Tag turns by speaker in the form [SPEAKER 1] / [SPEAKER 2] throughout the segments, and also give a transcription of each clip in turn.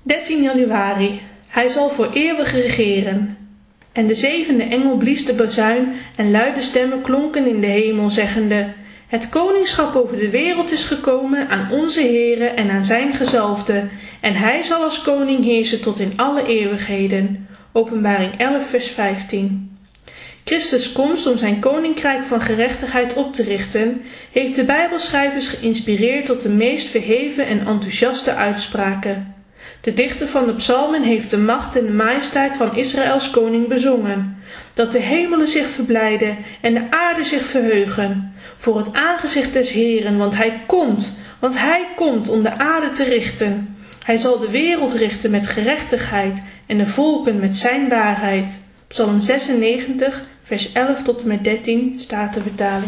[SPEAKER 1] 13 januari. Hij zal voor eeuwig regeren. En de zevende engel blies de bazuin en luide stemmen klonken in de hemel, zeggende: Het koningschap over de wereld is gekomen aan onze Heere en aan zijn gezalfde, en hij zal als koning heersen tot in alle eeuwigheden. Openbaring 11 vers 15. Christus' komst om zijn koninkrijk van gerechtigheid op te richten, heeft de Bijbelschrijvers geïnspireerd tot de meest verheven en enthousiaste uitspraken. De dichter van de psalmen heeft de macht en de majesteit van Israëls koning bezongen, dat de hemelen zich verblijden en de aarde zich verheugen, voor het aangezicht des Heeren, want hij komt om de aarde te richten. Hij zal de wereld richten met gerechtigheid en de volken met zijn waarheid. Psalm 96, vers 11 tot en met 13, Statenvertaling.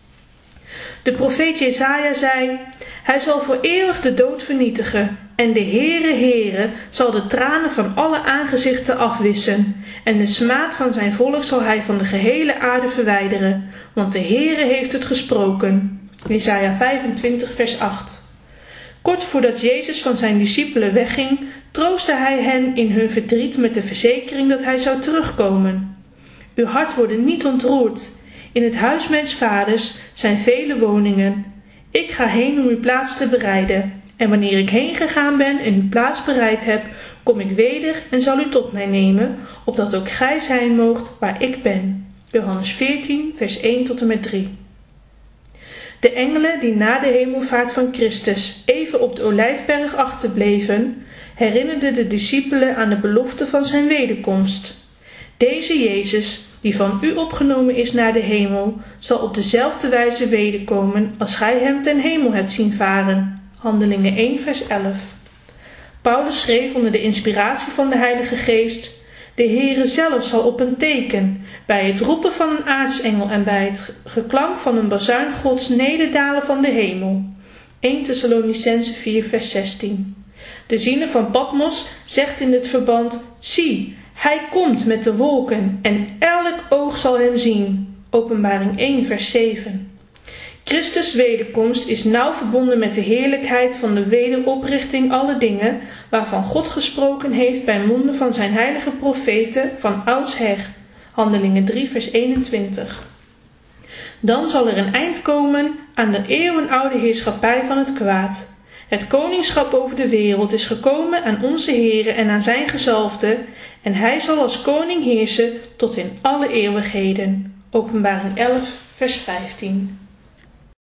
[SPEAKER 1] De profeet Jesaja zei: Hij zal voor eeuwig de dood vernietigen, en de Heere zal de tranen van alle aangezichten afwissen, en de smaad van zijn volk zal hij van de gehele aarde verwijderen, want de Heere heeft het gesproken. Jesaja 25, vers 8. Kort voordat Jezus van zijn discipelen wegging, troostte hij hen in hun verdriet met de verzekering dat hij zou terugkomen. Uw hart wordt niet ontroerd. In het huis mijns vaders zijn vele woningen. Ik ga heen om uw plaats te bereiden. En wanneer ik heen gegaan ben en uw plaats bereid heb, kom ik weder en zal u tot mij nemen, opdat ook gij zijn moogt waar ik ben. Johannes 14, vers 1 tot en met 3. De engelen die na de hemelvaart van Christus even op de Olijfberg achterbleven, herinnerden de discipelen aan de belofte van zijn wederkomst. Deze Jezus, die van u opgenomen is naar de hemel, zal op dezelfde wijze wederkomen als gij hem ten hemel hebt zien varen. Handelingen 1 vers 11. Paulus schreef onder de inspiratie van de Heilige Geest: De Heere zelf zal op een teken, bij het roepen van een aartsengel en bij het geklank van een bazuin Gods nederdalen van de hemel. 1 Thessalonicenzen 4 vers 16. De ziener van Patmos zegt in dit verband: Zie, hij komt met de wolken en elk oog zal hem zien. Openbaring 1 vers 7. Christus' wederkomst is nauw verbonden met de heerlijkheid van de wederoprichting alle dingen, waarvan God gesproken heeft bij monden van zijn heilige profeten van oudsher. Handelingen 3 vers 21. Dan zal er een eind komen aan de eeuwenoude heerschappij van het kwaad. Het koningschap over de wereld is gekomen aan onze Heere en aan zijn gezalfde, en hij zal als koning heersen tot in alle eeuwigheden. Openbaring 11 vers 15.